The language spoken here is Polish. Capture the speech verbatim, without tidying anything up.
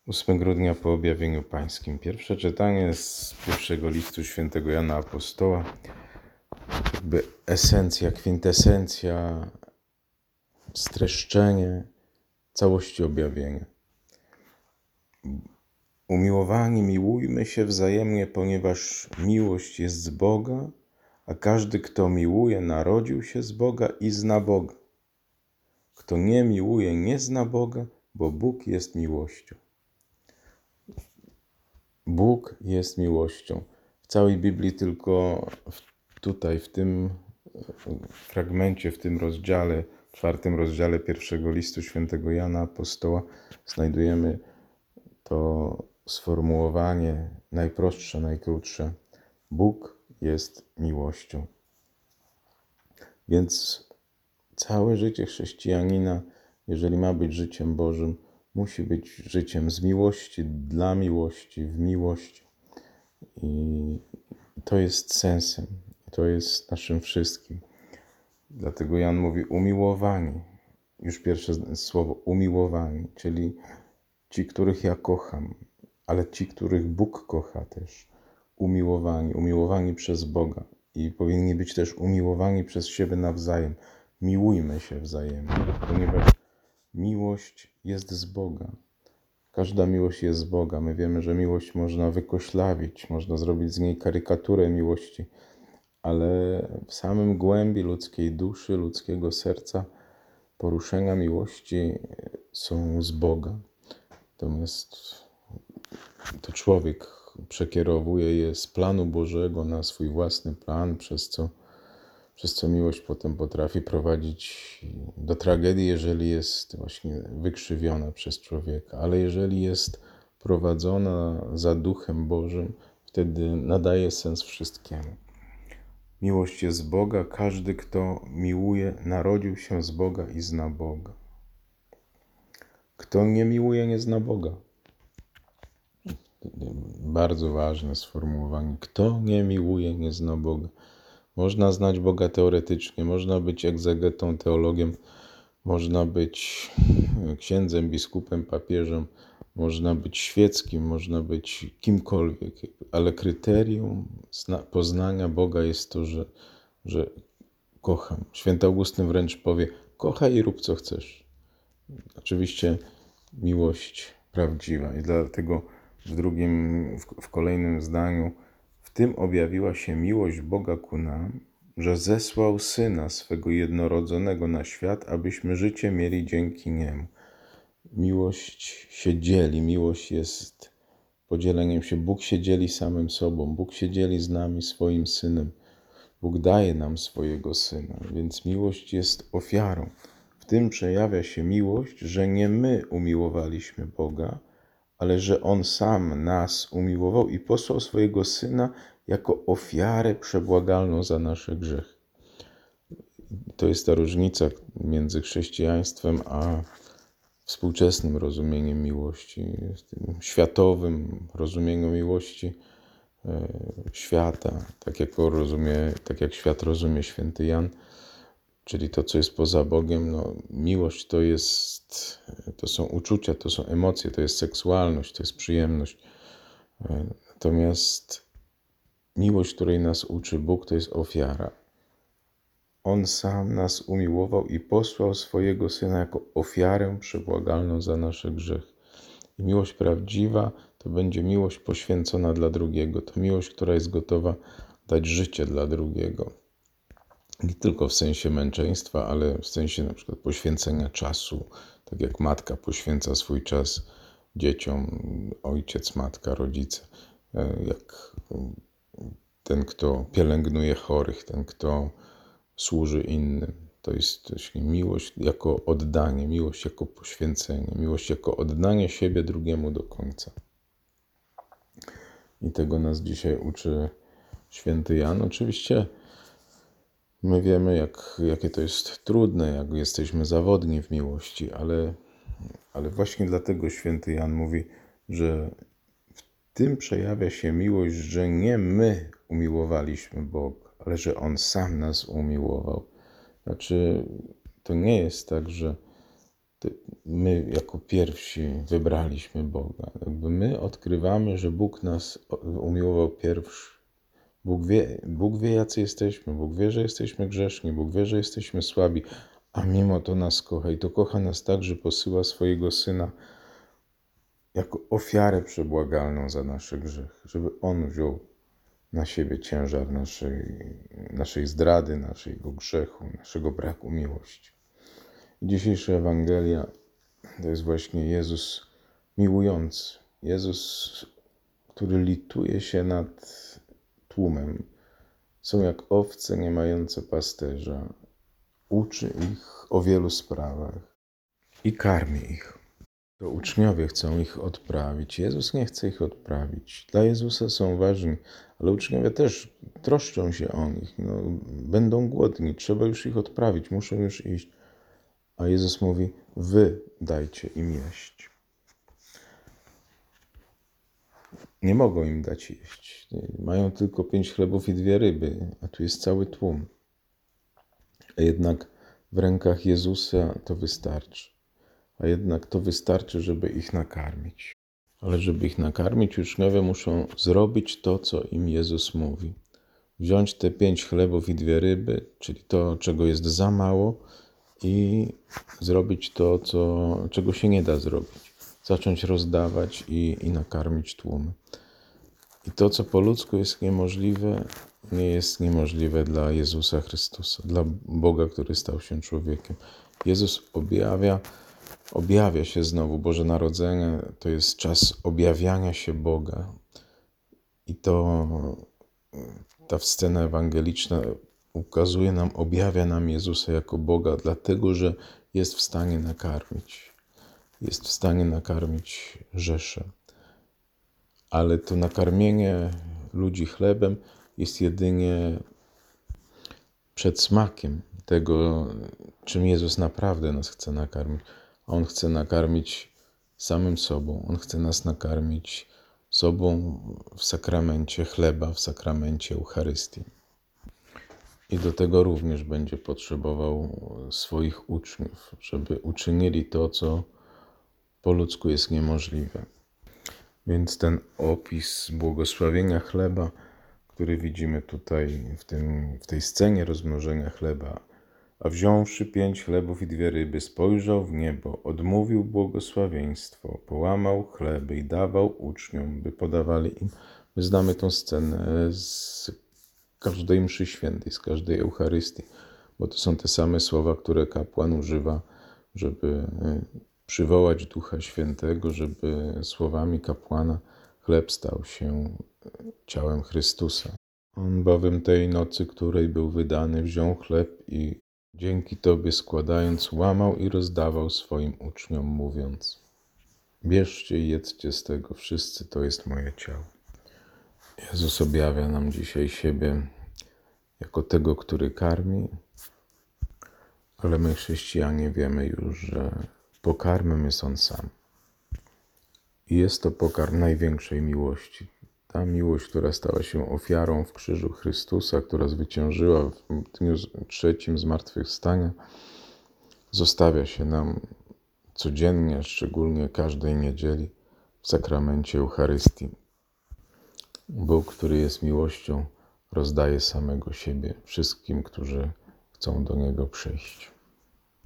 ósmego grudnia po objawieniu pańskim. Pierwsze czytanie z pierwszego listu świętego Jana Apostoła. Jakby esencja, kwintesencja, streszczenie całości objawienia. Umiłowani, miłujmy się wzajemnie, ponieważ miłość jest z Boga, a każdy, kto miłuje, narodził się z Boga i zna Boga. Kto nie miłuje, nie zna Boga, bo Bóg jest miłością. Bóg jest miłością. W całej Biblii tylko tutaj, w tym fragmencie, w tym rozdziale, czwartym rozdziale pierwszego listu świętego Jana Apostoła znajdujemy to sformułowanie najprostsze, najkrótsze. Bóg jest miłością. Więc całe życie chrześcijanina, jeżeli ma być życiem Bożym, musi być życiem z miłości, dla miłości, w miłości. I to jest sensem, to jest naszym wszystkim. Dlatego Jan mówi umiłowani. Już pierwsze słowo umiłowani, czyli ci, których ja kocham, ale ci, których Bóg kocha też. Umiłowani, umiłowani przez Boga. I powinni być też umiłowani przez siebie nawzajem. Miłujmy się wzajemnie, ponieważ miłość jest z Boga. Każda miłość jest z Boga. My wiemy, że miłość można wykoślawić, można zrobić z niej karykaturę miłości, ale w samym głębi ludzkiej duszy, ludzkiego serca poruszenia miłości są z Boga. Natomiast to człowiek przekierowuje je z planu Bożego na swój własny plan, przez co, przez co miłość potem potrafi prowadzić do tragedii, jeżeli jest właśnie wykrzywiona przez człowieka. Ale jeżeli jest prowadzona za Duchem Bożym, wtedy nadaje sens wszystkiemu. Miłość jest z Boga. Każdy, kto miłuje, narodził się z Boga i zna Boga. Kto nie miłuje, nie zna Boga. Bardzo ważne sformułowanie. Kto nie miłuje, nie zna Boga. Można znać Boga teoretycznie, można być egzegetą, teologiem, można być księdzem, biskupem, papieżem, można być świeckim, można być kimkolwiek, ale kryterium poznania Boga jest to, że, że kocham. Święty Augustyn wręcz powie, kochaj i rób co chcesz. Oczywiście miłość prawdziwa i dlatego w drugim, w, w kolejnym zdaniu, w tym objawiła się miłość Boga ku nam, że zesłał Syna swego jednorodzonego na świat, abyśmy życie mieli dzięki Niemu. Miłość się dzieli, miłość jest podzieleniem się. Bóg się dzieli samym sobą, Bóg się dzieli z nami swoim Synem. Bóg daje nam swojego Syna, więc miłość jest ofiarą. W tym przejawia się miłość, że nie my umiłowaliśmy Boga, ale że On sam nas umiłował i posłał swojego Syna jako ofiarę przebłagalną za nasze grzechy. To jest ta różnica między chrześcijaństwem a współczesnym rozumieniem miłości, tym światowym rozumieniu miłości świata, tak jak rozumie, tak jak świat rozumie święty Jan, czyli to, co jest poza Bogiem. No, miłość to jest, to są uczucia, to są emocje, to jest seksualność, to jest przyjemność. Natomiast miłość, której nas uczy Bóg, to jest ofiara. On sam nas umiłował i posłał swojego Syna jako ofiarę przebłagalną za nasze grzechy. I miłość prawdziwa to będzie miłość poświęcona dla drugiego. To miłość, która jest gotowa dać życie dla drugiego. Nie tylko w sensie męczeństwa, ale w sensie na przykład poświęcenia czasu. Tak jak matka poświęca swój czas dzieciom, ojciec, matka, rodzice. Jak ten, kto pielęgnuje chorych, ten, kto służy innym. To jest właśnie miłość jako oddanie, miłość jako poświęcenie, miłość jako oddanie siebie drugiemu do końca. I tego nas dzisiaj uczy święty Jan. Oczywiście my wiemy, jak, jakie to jest trudne, jak jesteśmy zawodni w miłości, ale, ale właśnie dlatego święty Jan mówi, że w tym przejawia się miłość, że nie my umiłowaliśmy Boga, ale że On sam nas umiłował. Znaczy, to nie jest tak, że my jako pierwsi wybraliśmy Boga. Jakby my odkrywamy, że Bóg nas umiłował pierwszy. Bóg wie, Bóg wie, jacy jesteśmy. Bóg wie, że jesteśmy grzeszni. Bóg wie, że jesteśmy słabi. A mimo to nas kocha. I to kocha nas tak, że posyła swojego Syna jako ofiarę przebłagalną za nasze grzechy. Żeby On wziął na siebie ciężar naszej, naszej zdrady, naszego grzechu, naszego braku miłości. I dzisiejsza Ewangelia to jest właśnie Jezus miłujący. Jezus, który lituje się nad tłumem. Są jak owce nie mające pasterza. Uczy ich o wielu sprawach i karmi ich. To uczniowie chcą ich odprawić. Jezus nie chce ich odprawić. Dla Jezusa są ważni, ale uczniowie też troszczą się o nich. No, będą głodni, trzeba już ich odprawić, muszą już iść. A Jezus mówi, wy dajcie im jeść. Nie mogą im dać jeść. Mają tylko pięć chlebów i dwie ryby, a tu jest cały tłum. A jednak w rękach Jezusa to wystarczy. A jednak to wystarczy, żeby ich nakarmić. Ale żeby ich nakarmić, uczniowie muszą zrobić to, co im Jezus mówi. Wziąć te pięć chlebów i dwie ryby, czyli to, czego jest za mało, i zrobić to, co, czego się nie da zrobić. Zacząć rozdawać i, i nakarmić tłumy. I to, co po ludzku jest niemożliwe, nie jest niemożliwe dla Jezusa Chrystusa, dla Boga, który stał się człowiekiem. Jezus objawia, objawia się znowu. Boże Narodzenie to jest czas objawiania się Boga. I to ta scena ewangeliczna ukazuje nam, objawia nam Jezusa jako Boga, dlatego że jest w stanie nakarmić. Jest w stanie nakarmić rzeszę. Ale to nakarmienie ludzi chlebem jest jedynie przedsmakiem tego, czym Jezus naprawdę nas chce nakarmić. On chce nakarmić samym sobą. On chce nas nakarmić sobą w sakramencie chleba, w sakramencie Eucharystii. I do tego również będzie potrzebował swoich uczniów, żeby uczynili to, co po ludzku jest niemożliwe. Więc ten opis błogosławienia chleba, który widzimy tutaj w, tym, w tej scenie rozmnożenia chleba, a wziąwszy pięć chlebów i dwie ryby, spojrzał w niebo, odmówił błogosławieństwo, połamał chleby i dawał uczniom, by podawali im. My znamy tę scenę z każdej mszy świętej, z każdej Eucharystii, bo to są te same słowa, które kapłan używa, żeby przywołać Ducha Świętego, żeby słowami kapłana chleb stał się ciałem Chrystusa. On bowiem tej nocy, której był wydany, wziął chleb i dzięki Tobie składając, łamał i rozdawał swoim uczniom, mówiąc: bierzcie i jedzcie z tego wszyscy, to jest moje ciało. Jezus objawia nam dzisiaj siebie jako tego, który karmi, ale my chrześcijanie wiemy już, że pokarmem jest On sam. I jest to pokarm największej miłości. Ta miłość, która stała się ofiarą w krzyżu Chrystusa, która zwyciężyła w dniu trzecim zmartwychwstania, zostawia się nam codziennie, szczególnie każdej niedzieli w sakramencie Eucharystii. Bóg, który jest miłością, rozdaje samego siebie wszystkim, którzy chcą do Niego przyjść.